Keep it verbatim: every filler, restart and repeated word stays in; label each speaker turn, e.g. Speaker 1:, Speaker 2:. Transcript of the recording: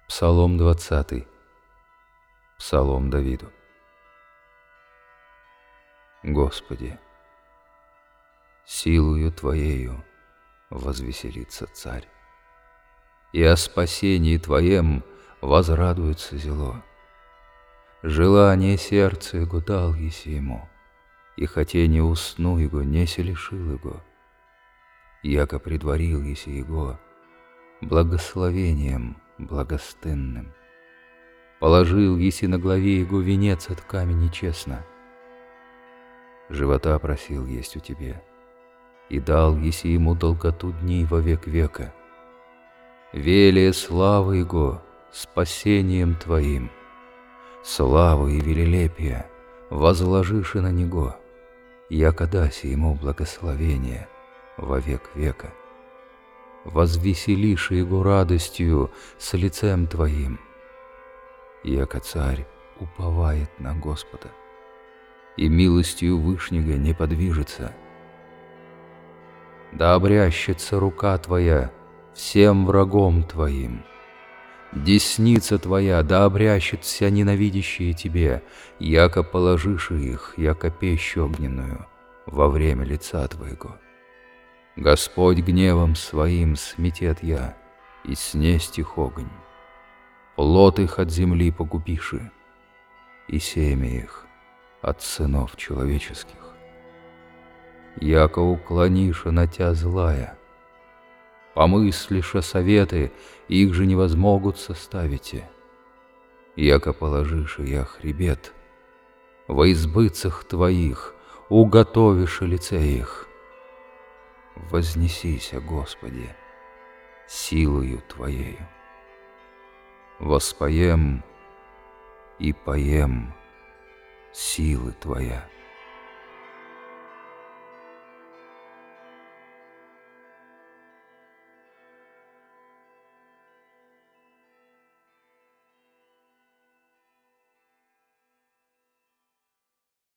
Speaker 1: Псалом двадцатый. Псалом Давиду. Господи, силою Твоею возвеселится царь, и о спасении Твоем возрадуется зело. Желание сердца его дал еси ему, и хотение усну его не се лишил его. Яко предварил еси его благословением благостынным. Положил еси на главе его венец от камени честно. Живота просил есть у тебе, и дал еси ему долготу дней во век века. Велия славы его спасением твоим, славы и велелепия возложиши на него, яко даси ему благословение во век века. Возвеселишь его радостью с лицем твоим, яко царь уповает на Господа, и милостью Вышнего не подвижется. Да обрящется рука твоя всем врагом твоим, десница твоя да обрящет вся ненавидящие тебе, яко положишь их, яко пищу огненную, во время лица твоего. Господь гневом своим сметет я, и снесть их огонь. Плод их от земли погубиши, и семя их от сынов человеческих. Яко уклониша на тя злая, помыслиша советы, их же не возмогут составите. Яко положишь я хребет, во избыцах твоих уготовишь лице их. Вознесися, Господи, силою Твоею. Воспоем и поем силы Твоя.